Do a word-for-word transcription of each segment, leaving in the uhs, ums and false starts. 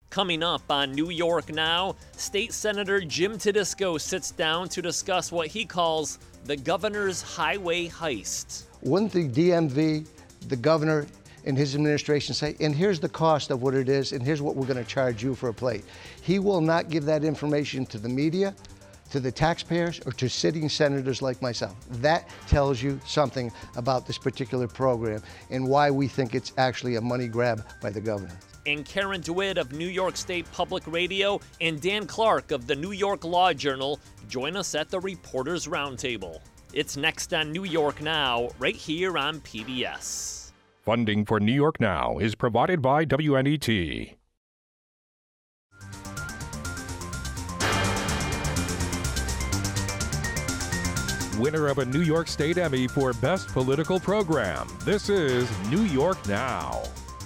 Coming up on New York Now, State Senator Jim Tedisco sits down to discuss what he calls the governor's highway heist. Wouldn't the D M V, the governor, and his administration say, and here's the cost of what it is, and here's what we're going to charge you for a plate? He will not give that information to the media, to the taxpayers, or to sitting senators like myself. That tells you something about this particular program and why we think it's actually a money grab by the governor. And Karen DeWitt of New York State Public Radio and Dan Clark of the New York Law Journal join us at the Reporters Roundtable. It's next on New York Now, right here on P B S. Funding for New York Now is provided by W N E T. Winner of a New York State Emmy for Best Political Program. This is New York Now.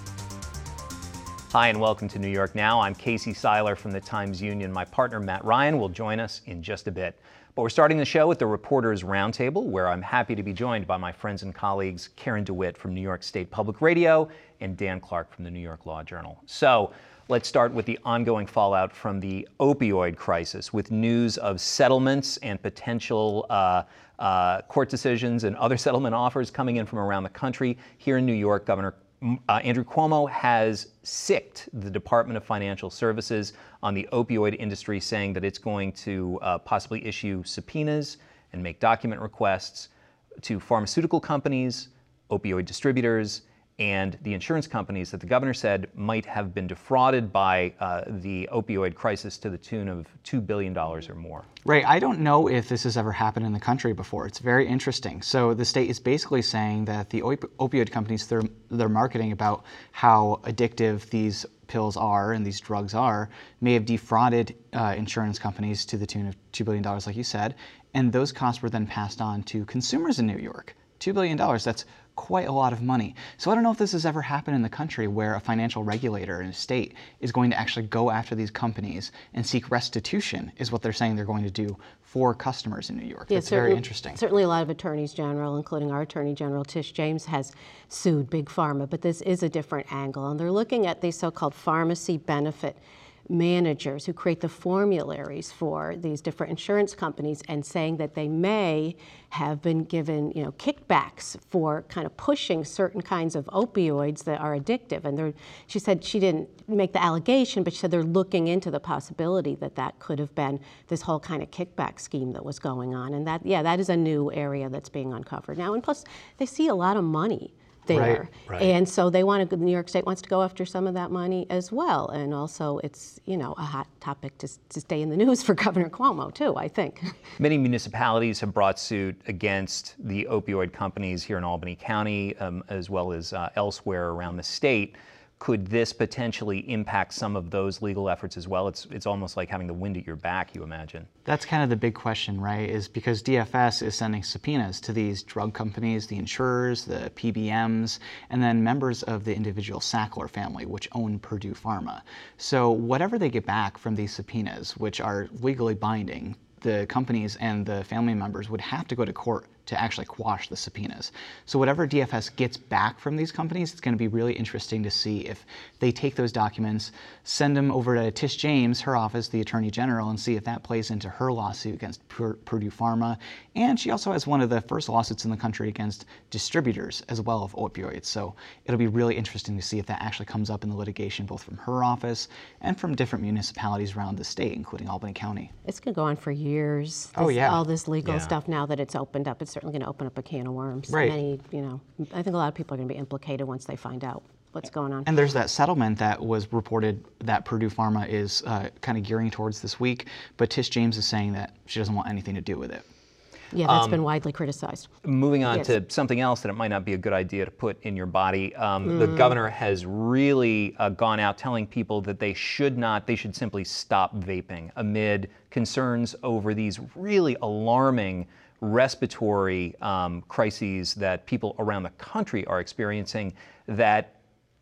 Hi, and welcome to New York Now. I'm Casey Seiler from the Times-Union. My partner, Matt Ryan, will join us in just a bit. But we're starting the show with the Reporters Roundtable, where I'm happy to be joined by my friends and colleagues, Karen DeWitt from New York State Public Radio and Dan Clark from the New York Law Journal. So let's start with the ongoing fallout from the opioid crisis, with news of settlements and potential uh, uh, court decisions and other settlement offers coming in from around the country. Here in New York, Governor Uh, Andrew Cuomo has sicked the Department of Financial Services on the opioid industry, saying that it's going to uh, possibly issue subpoenas and make document requests to pharmaceutical companies, opioid distributors, and the insurance companies that the governor said might have been defrauded by uh, the opioid crisis to the tune of two billion dollars or more. Right. I don't know if this has ever happened in the country before. It's very interesting. So the state is basically saying that the op- opioid companies, they're, they're marketing about how addictive these pills are and these drugs are, may have defrauded uh, insurance companies to the tune of two billion dollars, like you said, and those costs were then passed on to consumers in New York. two billion dollars, that's quite a lot of money. So I don't know if this has ever happened in the country where a financial regulator in a state is going to actually go after these companies and seek restitution, is what they're saying they're going to do for customers in New York. Yeah, That's very interesting. Certainly a lot of attorneys general, including our Attorney General Tish James, has sued Big Pharma, but this is a different angle. And they're looking at these so-called pharmacy benefit managers who create the formularies for these different insurance companies, and saying that they may have been given, you know, kickbacks for kind of pushing certain kinds of opioids that are addictive. And they're, she said she didn't make the allegation, but she said they're looking into the possibility that that could have been this whole kind of kickback scheme that was going on. And that, yeah, that is a new area that's being uncovered now. And plus, they see a lot of money there. Right, right. And so they want to, New York State wants to go after some of that money as well. And also it's, you know, a hot topic to, to stay in the news for Governor Cuomo too, I think. Many municipalities have brought suit against the opioid companies here in Albany County, um, as well as uh, elsewhere around the state. Could this potentially impact some of those legal efforts as well? It's it's almost like having the wind at your back, you imagine. That's kind of the big question, right? Is because D F S is sending subpoenas to these drug companies, the insurers, the P B Ms, and then members of the individual Sackler family, which own Purdue Pharma. So whatever they get back from these subpoenas, which are legally binding, the companies and the family members would have to go to court to actually quash the subpoenas. So whatever D F S gets back from these companies, it's going to be really interesting to see if they take those documents, send them over to Tish James, her office, the Attorney General, and see if that plays into her lawsuit against Pur- Purdue Pharma. And she also has one of the first lawsuits in the country against distributors as well of opioids. So it'll be really interesting to see if that actually comes up in the litigation, both from her office and from different municipalities around the state, including Albany County. It's going to go on for years. This, Oh, yeah. All this legal Yeah. stuff now that it's opened up, it's certainly going to open up a can of worms. Right. Many, you know, I think a lot of people are going to be implicated once they find out what's going on. And there's that settlement that was reported that Purdue Pharma is uh, kind of gearing towards this week, but Tish James is saying that she doesn't want anything to do with it. Yeah, that's Um, been widely criticized. Moving on Yes. to something else that it might not be a good idea to put in your body. Um, The governor has really uh, gone out telling people that they should not, they should simply stop vaping amid concerns over these really alarming respiratory um, crises that people around the country are experiencing that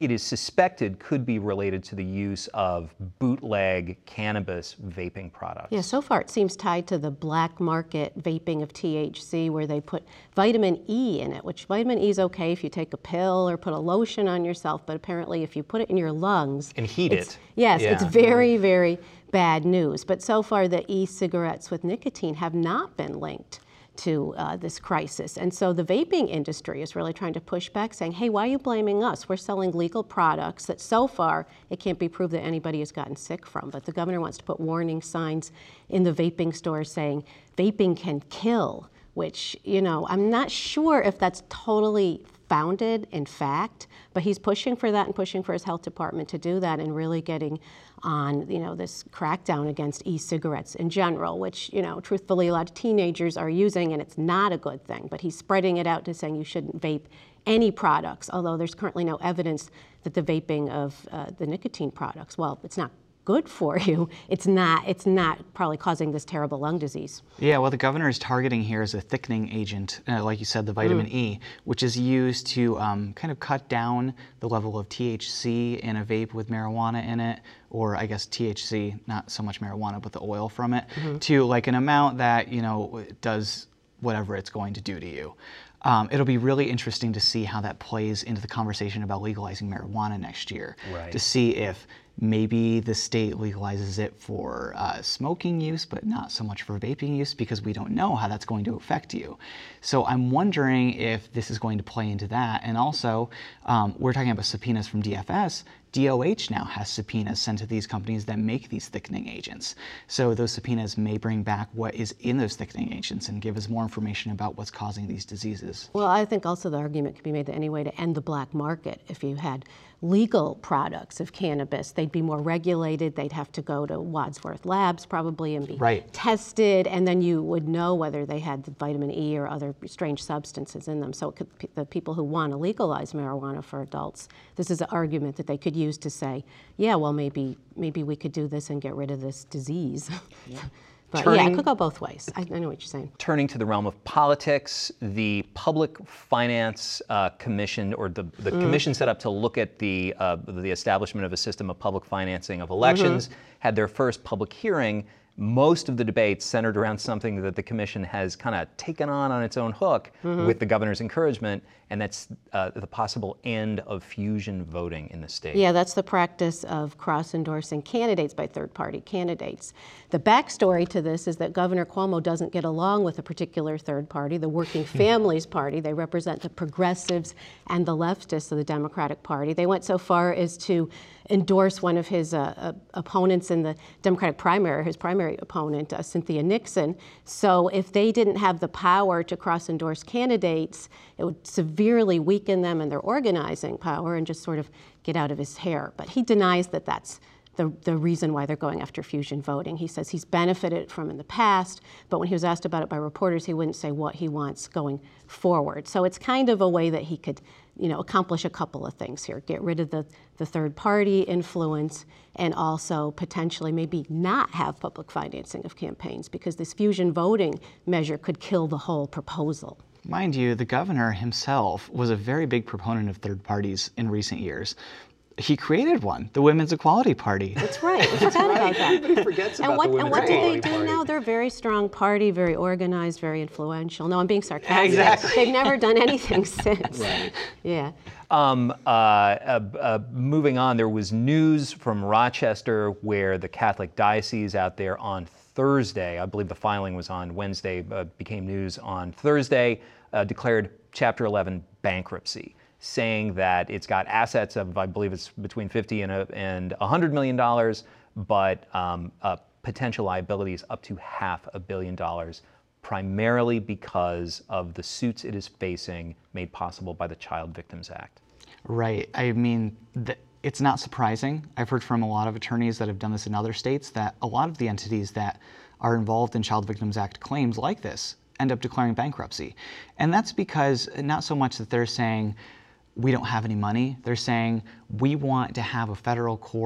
it is suspected could be related to the use of bootleg cannabis vaping products. Yeah, so far it seems tied to the black market vaping of T H C, where they put vitamin E in it, which vitamin E is okay if you take a pill or put a lotion on yourself, but apparently if you put it in your lungs and heat it. Yes, yeah. it's very, very bad news. But so far the e-cigarettes with nicotine have not been linked to uh, this crisis. And so the vaping industry is really trying to push back, saying, hey, why are you blaming us? We're selling legal products that so far it can't be proved that anybody has gotten sick from. But the governor wants to put warning signs in the vaping stores saying vaping can kill, which, you know, I'm not sure if that's totally founded in fact, but he's pushing for that and pushing for his health department to do that and really getting on, you know, this crackdown against e-cigarettes in general, which, you know, truthfully a lot of teenagers are using and it's not a good thing, but he's spreading it out to saying you shouldn't vape any products, although there's currently no evidence that the vaping of uh, the nicotine products, well, it's not good for you, it's not, it's not probably causing this terrible lung disease. Yeah, what the governor is targeting here is a thickening agent, uh, like you said, the vitamin Mm. E, which is used to um, kind of cut down the level of T H C in a vape with marijuana in it, or I guess T H C, not so much marijuana, but the oil from it, mm-hmm. to like an amount that, you know, does whatever it's going to do to you. Um, it'll be really interesting to see how that plays into the conversation about legalizing marijuana next year. Right. To see if maybe the state legalizes it for uh, smoking use, but not so much for vaping use, because we don't know how that's going to affect you. So I'm wondering if this is going to play into that. And also, um, we're talking about subpoenas from D F S. D O H now has subpoenas sent to these companies that make these thickening agents. So those subpoenas may bring back what is in those thickening agents and give us more information about what's causing these diseases. Well, I think also the argument could be made that any way to end the black market, if you had legal products of cannabis, they'd be more regulated, they'd have to go to Wadsworth Labs probably and be right. tested, and then you would know whether they had the vitamin E or other strange substances in them. So it could, the people who want to legalize marijuana for adults, this is an argument that they could use to say, yeah, well, maybe maybe we could do this and get rid of this disease. Yeah. But Turning, yeah, it could go both ways. I, I know what you're saying. Turning to the realm of politics, the Public Finance uh, Commission, or the, the mm. commission set up to look at the, uh, the establishment of a system of public financing of elections, mm-hmm. had their first public hearing. Most of the debates centered around something that the commission has kind of taken on on its own hook mm-hmm. with the governor's encouragement, and that's uh, the possible end of fusion voting in the state. Yeah, that's the practice of cross-endorsing candidates by third-party candidates. The backstory to this is that Governor Cuomo doesn't get along with a particular third party, the Working Families Party. They represent the progressives and the leftists of the Democratic Party. They went so far as to endorse one of his uh, uh, opponents in the Democratic primary, his primary opponent, uh, Cynthia Nixon. So if they didn't have the power to cross-endorse candidates, it would severely weaken them and their organizing power and just sort of get out of his hair. But he denies that that's the, the reason why they're going after fusion voting. He says he's benefited from in the past, but when he was asked about it by reporters, he wouldn't say what he wants going forward. So it's kind of a way that he could, you know, accomplish a couple of things here. Get rid of the, the third party influence and also potentially maybe not have public financing of campaigns, because this fusion voting measure could kill the whole proposal. Mind you, the governor himself was a very big proponent of third parties in recent years. He created one, the Women's Equality Party. That's right. I forgot right. about that. Everybody forgets and about what, the Women's and what Equality do they do Party. now? They're a very strong party, very organized, very influential. No, I'm being sarcastic. Exactly. They've never done anything since. Right. Yeah. Um, uh, uh, uh, moving on, there was news from Rochester where the Catholic diocese out there on Thursday, I believe the filing was on Wednesday, uh, became news on Thursday, uh, declared Chapter eleven bankruptcy, saying that it's got assets of, I believe it's between fifty and, a, and one hundred million dollars, but um, uh, potential liabilities up to half a billion dollars, primarily because of the suits it is facing made possible by the Child Victims Act. Right. I mean, th- it's not surprising. I've heard from a lot of attorneys that have done this in other states that a lot of the entities that are involved in Child Victims Act claims like this end up declaring bankruptcy. And that's because not so much that they're saying, we don't have any money. They're saying, we want to have a federal court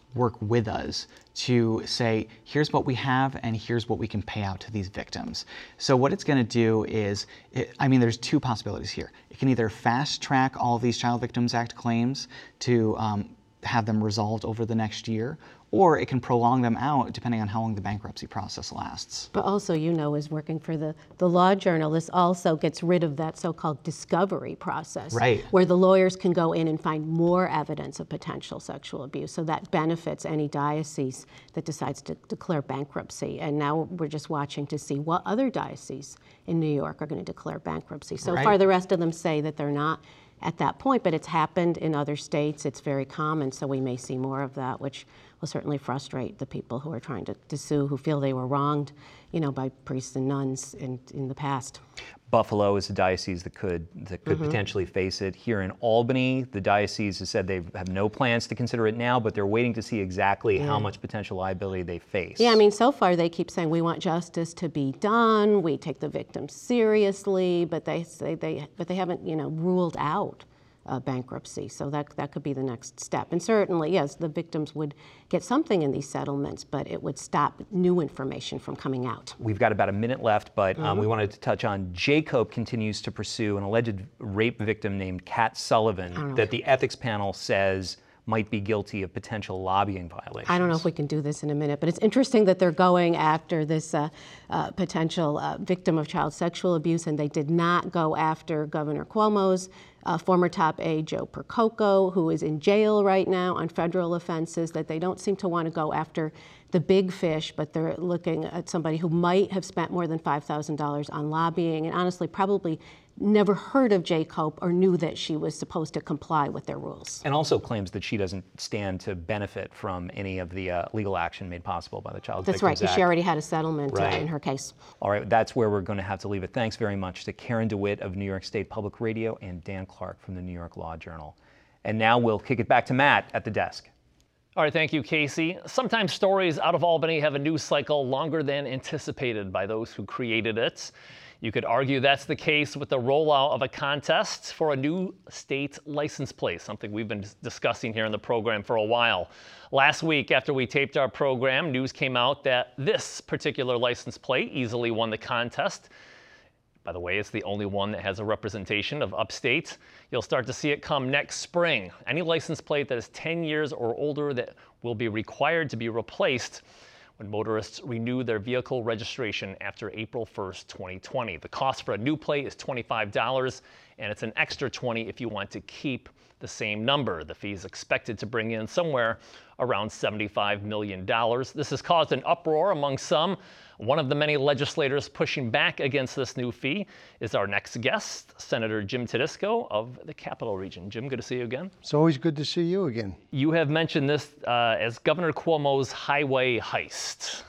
work with us to say, here's what we have and here's what we can pay out to these victims. So what it's going to do is, it, I mean, there's two possibilities here. It can either fast track all of these Child Victims Act claims to um, have them resolved over the next year, or it can prolong them out depending on how long the bankruptcy process lasts. But also, you know, is working for the, the Law Journal, this also gets rid of that so-called discovery process, right, where the lawyers can go in and find more evidence of potential sexual abuse. So that benefits any diocese that decides to declare bankruptcy. And now we're just watching to see what other dioceses in New York are going to declare bankruptcy. So right. far, the rest of them say that they're not at that point, but it's happened in other states. It's very common, so we may see more of that, which will certainly frustrate the people who are trying to, to sue, who feel they were wronged, you know, by priests and nuns in, in the past. Buffalo is a diocese that could that could Mm-hmm. potentially face it. Here in Albany, the diocese has said they have no plans to consider it now, but they're waiting to see exactly Yeah. how much potential liability they face. Yeah, I mean, so far they keep saying we want justice to be done, we take the victims seriously, but they say they but they haven't, you know, ruled out Uh, bankruptcy, so that that could be the next step. And certainly, yes, the victims would get something in these settlements, but it would stop new information from coming out. We've got about a minute left, but um, Mm-hmm. we wanted to touch on Jacob continues to pursue an alleged rape victim named Kat Sullivan that the ethics panel says might be guilty of potential lobbying violations. I don't know if we can do this in a minute, but it's interesting that they're going after this uh, uh, potential uh, victim of child sexual abuse, and they did not go after Governor Cuomo's uh, former top aide, Joe Percoco, who is in jail right now on federal offenses, that they don't seem to want to go after the big fish, but they're looking at somebody who might have spent more than five thousand dollars on lobbying, and honestly probably never heard of Jacob or knew that she was supposed to comply with their rules. And also claims that she doesn't stand to benefit from any of the uh, legal action made possible by the Child That's Victims right, because Act. she already had a settlement uh, Right. in her case. All right, that's where we're going to have to leave it. Thanks very much to Karen DeWitt of New York State Public Radio and Dan Clark from the New York Law Journal. And now we'll kick it back to Matt at the desk. All right, thank you, Casey. Sometimes stories out of Albany have a news cycle longer than anticipated by those who created it. You could argue that's the case with the rollout of a contest for a new state license plate, something we've been discussing here in the program for a while. Last week, after we taped our program, news came out that this particular license plate easily won the contest. By the way, it's the only one that has a representation of upstate. You'll start to see it come next spring. Any license plate that is ten years or older that will be required to be replaced when motorists renew their vehicle registration after April first, twenty twenty. The cost for a new plate is twenty-five dollars, and it's an extra twenty dollars if you want to keep the same number. The fee is expected to bring in somewhere around seventy-five million dollars. This has caused an uproar among some. One of the many legislators pushing back against this new fee is our next guest, Senator Jim Tedisco of the Capital Region. Jim, good to see you again. It's always good to see you again. You have mentioned this uh, as Governor Cuomo's highway heist.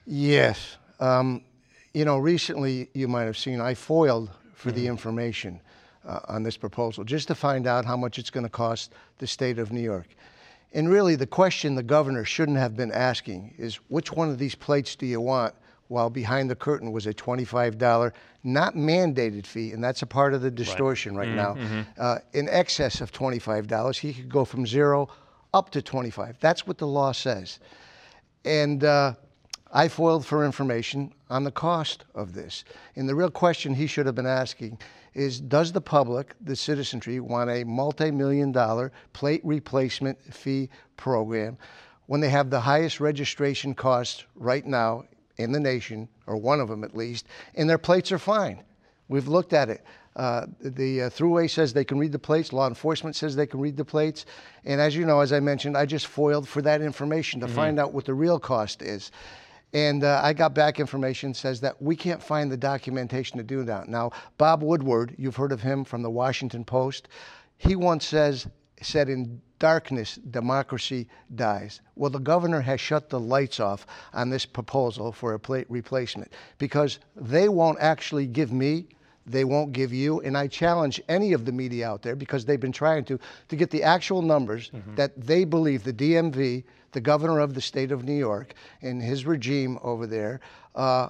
Yes. Um, you know, recently you might have seen I foiled for mm-hmm. the information uh, on this proposal just to find out how much it's going to cost the state of New York. And really the question the governor shouldn't have been asking is, which one of these plates do you want? While behind the curtain was a twenty-five dollars not mandated fee, and that's a part of the distortion right, right now. Mm-hmm. Uh, in excess of twenty-five dollars, he could go from zero up to twenty-five. That's what the law says. And uh, I foiled for information on the cost of this. And the real question he should have been asking is, does the public, the citizenry, want a multi-million dollar plate replacement fee program when they have the highest registration costs right now in the nation, or one of them at least, and their plates are fine. We've looked at it. Uh, the uh, Thruway says they can read the plates. Law enforcement says they can read the plates. And as you know, as I mentioned, I just foiled for that information to mm-hmm. find out what the real cost is. And uh, I got back information says that we can't find the documentation to do that. Now, Bob Woodward, you've heard of him from the Washington Post. He once says, said in darkness, democracy dies. Well, the governor has shut the lights off on this proposal for a plate replacement because they won't actually give me, they won't give you, and I challenge any of the media out there because they've been trying to, to get the actual numbers mm-hmm. that they believe the D M V, the governor of the state of New York, and his regime over there, uh,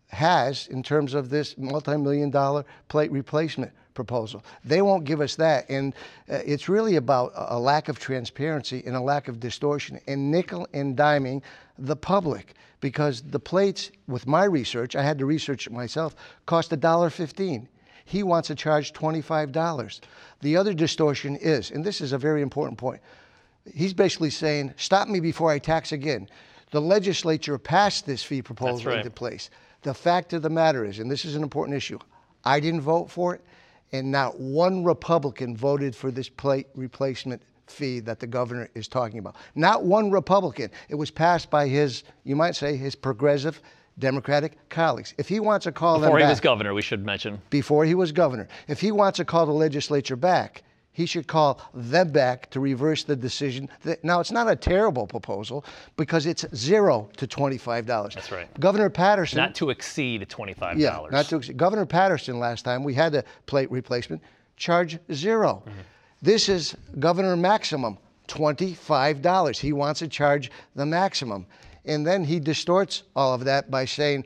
has in terms of this multi-million dollar plate replacement proposal. They won't give us that. And uh, it's really about a lack of transparency and a lack of distortion and nickel and diming the public, because the plates, with my research, I had to research it myself, cost one dollar fifteen. He wants to charge twenty-five dollars. The other distortion is, and this is a very important point, he's basically saying, stop me before I tax again. The legislature passed this fee proposal right. into place. The fact of the matter is, and this is an important issue, I didn't vote for it, and not one Republican voted for this plate replacement fee that the governor is talking about. Not one Republican. It was passed by his, you might say, his progressive Democratic colleagues. If he wants to call them back. Before he was governor, we should mention. Before he was governor. If he wants to call the legislature back, he should call them back to reverse the decision. Now, it's not a terrible proposal because it's zero to twenty-five dollars. That's right. Governor Patterson. Not to exceed twenty-five dollars. Yeah, not to exceed. Governor Patterson last time, we had the plate replacement, charge zero. Mm-hmm. This is Governor Maximum, twenty-five dollars. He wants to charge the maximum. And then he distorts all of that by saying,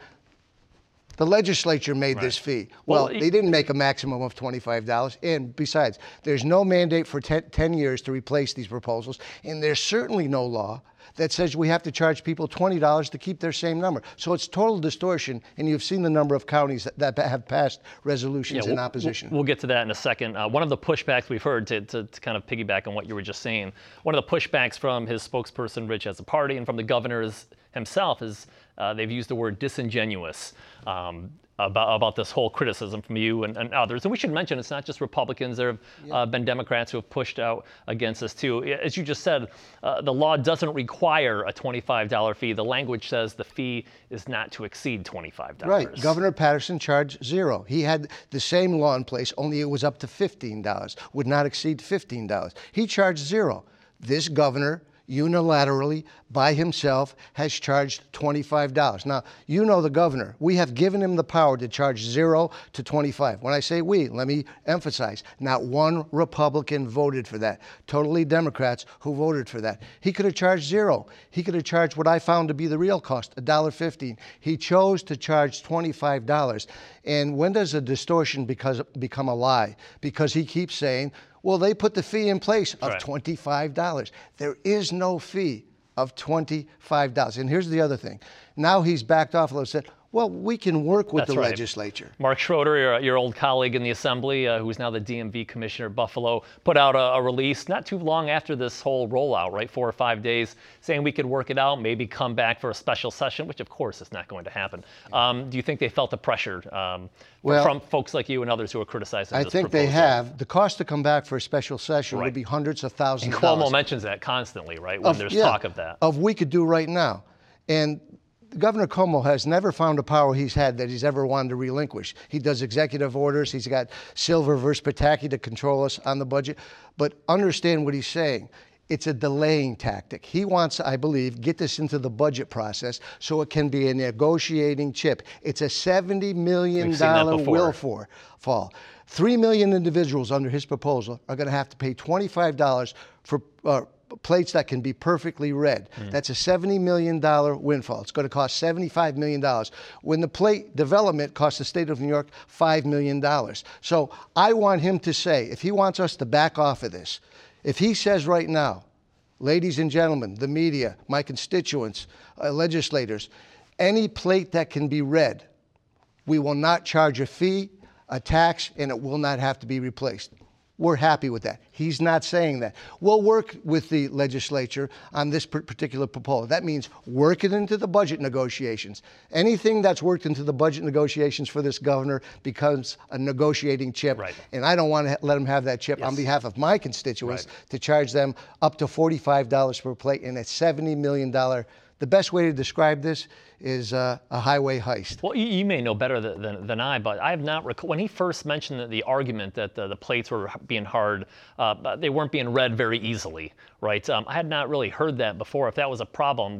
the legislature made right. this fee. Well, well, they didn't make a maximum of twenty-five dollars. And besides, there's no mandate for ten, ten years to replace these proposals. And there's certainly no law that says we have to charge people twenty dollars to keep their same number. So it's total distortion. And you've seen the number of counties that, that have passed resolutions yeah, in we'll, opposition. We'll get to that in a second. Uh, one of the pushbacks we've heard, to, to, to kind of piggyback on what you were just saying, one of the pushbacks from his spokesperson, Rich Azzopardi, and from the governor is, himself is uh, they've used the word disingenuous um, about, about this whole criticism from you and, and others. And we should mention it's not just Republicans. There have yeah. uh, been Democrats who have pushed out against this too. As you just said, uh, the law doesn't require a twenty-five dollars fee. The language says the fee is not to exceed twenty-five dollars. Right. Governor Patterson charged zero. He had the same law in place, only it was up to fifteen dollars, would not exceed fifteen dollars. He charged zero. This governor, unilaterally, by himself, has charged twenty-five dollars. Now, you know the governor. We have given him the power to charge zero to twenty-five. When I say we, let me emphasize, not one Republican voted for that. Totally Democrats who voted for that. He could have charged zero. He could have charged what I found to be the real cost, one dollar fifteen. He chose to charge twenty-five dollars. And when does a distortion because, become a lie? Because he keeps saying, well, they put the fee in place of right. twenty-five dollars. There is no fee of twenty-five dollars. And here's the other thing. Now he's backed off a little and said, well, we can work with That's the right. legislature. Mark Schroeder, your, your old colleague in the Assembly, uh, who's now the D M V commissioner at Buffalo, put out a, a release not too long after this whole rollout, right, four or five days, saying we could work it out, maybe come back for a special session, which of course is not going to happen. Um, do you think they felt the pressure um, well, from folks like you and others who are criticizing I this think proposal? they have. The cost to come back for a special session right. would be hundreds of thousands and of dollars. Cuomo mentions that constantly, right, when of, there's yeah, talk of that. Of we could do right now. And Governor Cuomo has never found a power he's had that he's ever wanted to relinquish. He does executive orders. He's got Silver versus Pataki to control us on the budget. But understand what he's saying. It's a delaying tactic. He wants, I believe, get this into the budget process so it can be a negotiating chip. It's a seventy million dollars will for, fall. Three million individuals under his proposal are going to have to pay twenty-five dollars for uh, plates that can be perfectly read. Mm. That's a seventy million dollars windfall. It's going to cost seventy-five million dollars. When the plate development costs the state of New York five million dollars. So I want him to say, if he wants us to back off of this, if he says right now, ladies and gentlemen, the media, my constituents, uh, legislators, any plate that can be read, we will not charge a fee, a tax, and it will not have to be replaced. We're happy with that. He's not saying that. We'll work with the legislature on this particular proposal. That means work it into the budget negotiations. Anything that's worked into the budget negotiations for this governor becomes a negotiating chip. Right. And I don't want to let him have that chip yes. on behalf of my constituents right. to charge them up to forty-five dollars per plate and a seventy million dollars. The best way to describe this is uh, a highway heist. Well, you, you may know better than, than, than I, but I have not recalled, when he first mentioned the, the argument that the, the plates were being hard, uh, they weren't being read very easily, right? Um, I had not really heard that before. If that was a problem,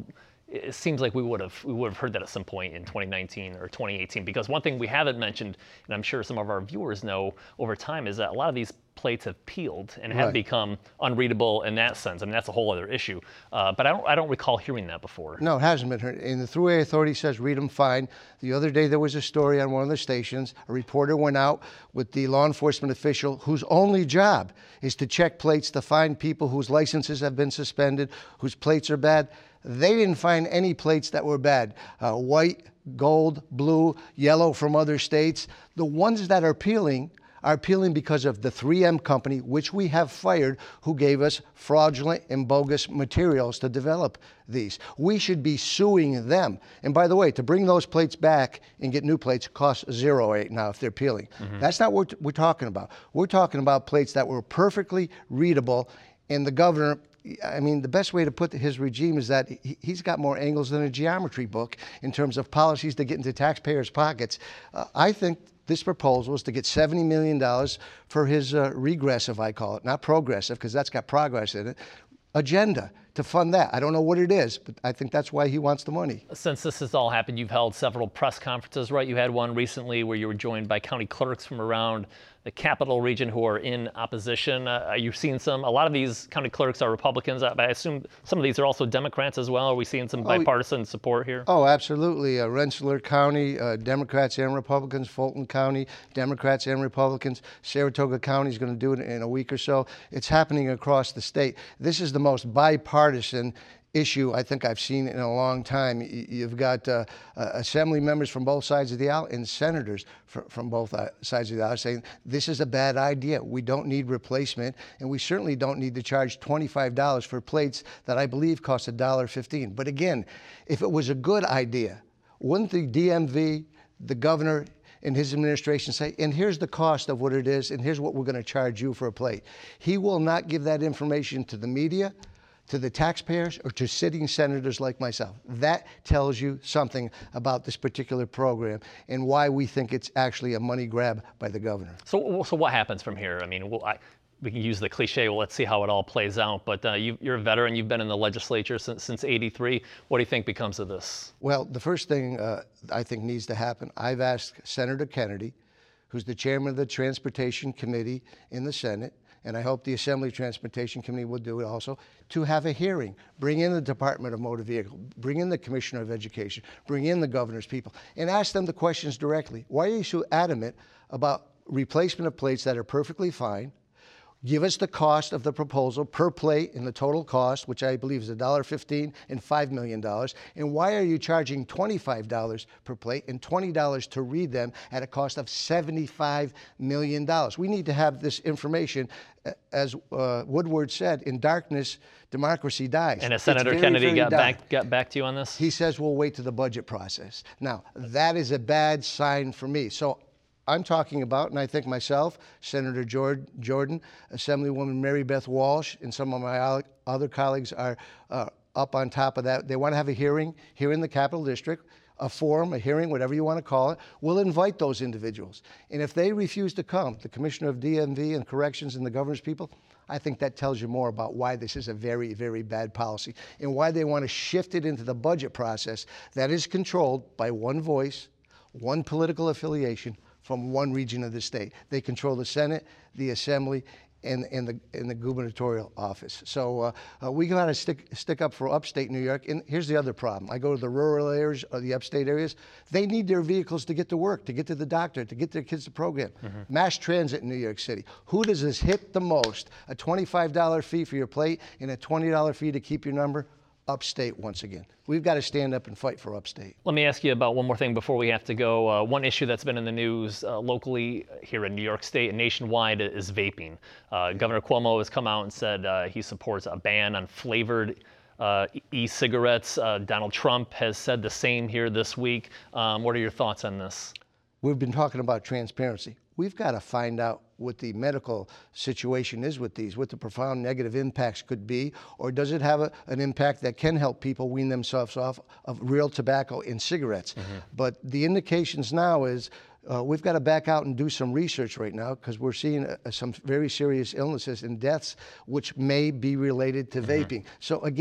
it seems like we would have we would have heard that at some point in twenty nineteen or twenty eighteen. Because one thing we haven't mentioned, and I'm sure some of our viewers know over time, is that a lot of these plates have peeled and have Right. become unreadable in that sense. I mean, that's a whole other issue. Uh, but I don't I don't recall hearing that before. No, it hasn't been heard. And the Thruway Authority says read them fine. The other day there was a story on one of the stations. A reporter went out with the law enforcement official whose only job is to check plates to find people whose licenses have been suspended, whose plates are bad. They didn't find any plates that were bad. Uh, white, gold, blue, yellow from other states. The ones that are peeling are peeling because of the three M company, which we have fired, who gave us fraudulent and bogus materials to develop these. We should be suing them. And by the way, to bring those plates back and get new plates costs zero right now if they're peeling. Mm-hmm. That's not what we're talking about. We're talking about plates that were perfectly readable, and the governor, I mean, the best way to put his regime is that he's got more angles than a geometry book in terms of policies to get into taxpayers' pockets. Uh, I think this proposal is to get seventy million dollars for his uh, regressive, I call it, not progressive, because that's got progress in it, agenda to fund that. I don't know what it is, but I think that's why he wants the money. Since this has all happened, you've held several press conferences, right? You had one recently where you were joined by county clerks from around the capital region who are in opposition. Uh, are you seeing some, a lot of these county clerks are Republicans, but I assume some of these are also Democrats as well. Are we seeing some bipartisan oh, support here? Oh, absolutely. Uh, Rensselaer County, uh, Democrats and Republicans. Fulton County, Democrats and Republicans. Saratoga County is going to do it in a week or so. It's happening across the state. This is the most bipartisan issue I think I've seen in a long time. You've got uh, uh, assembly members from both sides of the aisle and senators fr- from both uh, sides of the aisle saying this is a bad idea. We don't need replacement, and we certainly don't need to charge twenty-five dollars for plates that I believe cost one dollar fifteen. But again, if it was a good idea, wouldn't the D M V, the governor, and his administration say, and here's the cost of what it is, and here's what we're going to charge you for a plate? He will not give that information to the media, to the taxpayers, or to sitting senators like myself. That tells you something about this particular program and why we think it's actually a money grab by the governor. So, so what happens from here? I mean, we'll, I, we can use the cliche, well, let's see how it all plays out. But uh, you, you're a veteran. You've been in the legislature since since eighty-three. What do you think becomes of this? Well, the first thing uh, I think needs to happen, I've asked Senator Kennedy, who's the chairman of the Transportation Committee in the Senate, and I hope the Assembly Transportation Committee will do it also, to have a hearing. Bring in the Department of Motor Vehicle, bring in the Commissioner of Education, bring in the governor's people, and ask them the questions directly. Why are you so adamant about replacement of plates that are perfectly fine? Give us the cost of the proposal per plate and the total cost, which I believe is one dollar fifteen and five million dollars. And why are you charging twenty-five dollars per plate and twenty dollars to read them at a cost of seventy-five million dollars? We need to have this information. As uh, Woodward said, in darkness, democracy dies. And as Senator very, Kennedy very got dark. back, got back to you on this? He says we'll wait to the budget process. Now, that is a bad sign for me. So I'm talking about, and I think myself, Senator Jordan, Assemblywoman Mary Beth Walsh, and some of my other colleagues are uh, up on top of that. They want to have a hearing here in the Capital District, a forum, a hearing, whatever you want to call it. We'll invite those individuals. And if they refuse to come, the Commissioner of D M V and Corrections and the governor's people, I think that tells you more about why this is a very, very bad policy and why they want to shift it into the budget process that is controlled by one voice, one political affiliation, from one region of the state. They control the Senate, the Assembly, and, and, the, and the gubernatorial office. So uh, uh, we got to stick, stick up for upstate New York. And here's the other problem. I go to the rural areas or the upstate areas. They need their vehicles to get to work, to get to the doctor, to get their kids to program. Mm-hmm. Mass transit in New York City. Who does this hit the most? A twenty-five dollar fee for your plate and a twenty dollar fee to keep your number? Upstate once again. We've got to stand up and fight for upstate. Let me ask you about one more thing before we have to go. Uh, one issue that's been in the news uh, locally here in New York State and nationwide is vaping. Uh, Governor Cuomo has come out and said uh, he supports a ban on flavored uh, e-cigarettes. Uh, Donald Trump has said the same here this week. Um, what are your thoughts on this? We've been talking about transparency. We've got to find out what the medical situation is with these, what the profound negative impacts could be, or does it have a, an impact that can help people wean themselves off of real tobacco in cigarettes? Mm-hmm. But the indications now is uh, we've got to back out and do some research right now because we're seeing uh, some very serious illnesses and deaths which may be related to mm-hmm. vaping. So again,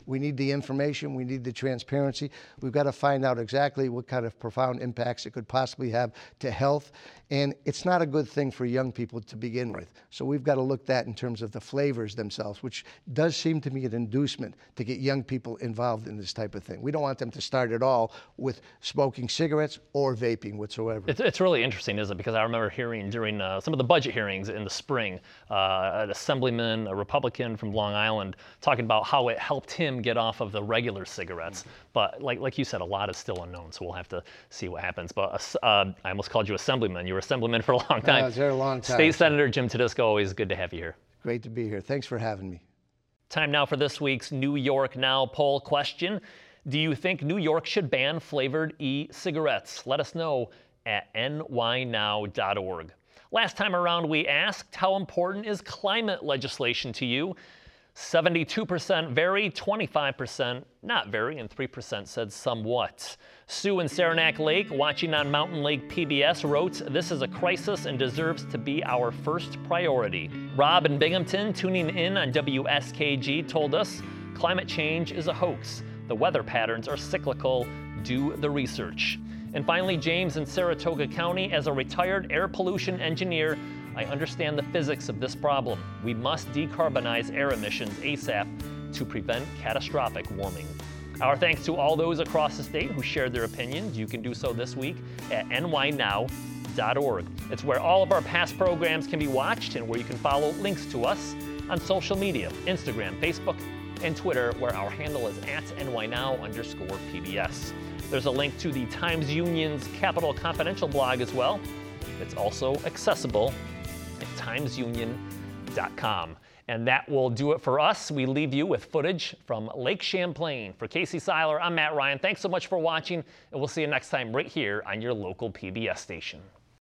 We need the information. We need the transparency. We've got to find out exactly what kind of profound impacts it could possibly have to health. And it's not a good thing for young people to begin with. So we've got to look at that in terms of the flavors themselves, which does seem to be an inducement to get young people involved in this type of thing. We don't want them to start at all with smoking cigarettes or vaping whatsoever. It's, it's really interesting, isn't it? Because I remember hearing during uh, some of the budget hearings in the spring, uh, an assemblyman, a Republican from Long Island, talking about how it helped him get off of the regular cigarettes. Mm-hmm. But like like you said, a lot is still unknown, so we'll have to see what happens. But uh, I almost called you assemblyman. You were assemblyman for a long time. I was there a long time. State Senator Jim Tedisco, always good to have you here. Great to be here. Thanks for having me. Time now for this week's New York Now poll question. Do you think New York should ban flavored e-cigarettes? Let us know at N Y now dot org. Last time around, we asked, how important is climate legislation to you? seventy-two percent very, twenty-five percent not very, and three percent said somewhat. Sue in Saranac Lake, watching on Mountain Lake P B S, wrote, this is a crisis and deserves to be our first priority. Rob in Binghamton, tuning in on W S K G, told us, climate change is a hoax. The weather patterns are cyclical. Do the research. And finally, James in Saratoga County, as a retired air pollution engineer, I understand the physics of this problem. We must decarbonize air emissions ASAP to prevent catastrophic warming. Our thanks to all those across the state who shared their opinions. You can do so this week at N Y now dot org. It's where all of our past programs can be watched and where you can follow links to us on social media, Instagram, Facebook, and Twitter, where our handle is at N Y now underscore P B S. There's a link to the Times Union's Capital Confidential blog as well. It's also accessible at times union dot com. And that will do it for us. We leave you with footage from Lake Champlain. For Casey Seiler, I'm Matt Ryan. Thanks so much for watching, and we'll see you next time right here on your local P B S station.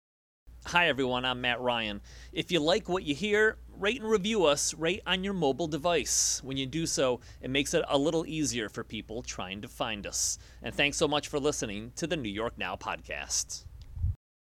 Hi everyone, I'm Matt Ryan. If you like what you hear, rate and review us right on your mobile device. When you do so, it makes it a little easier for people trying to find us. And thanks so much for listening to the New York Now podcast.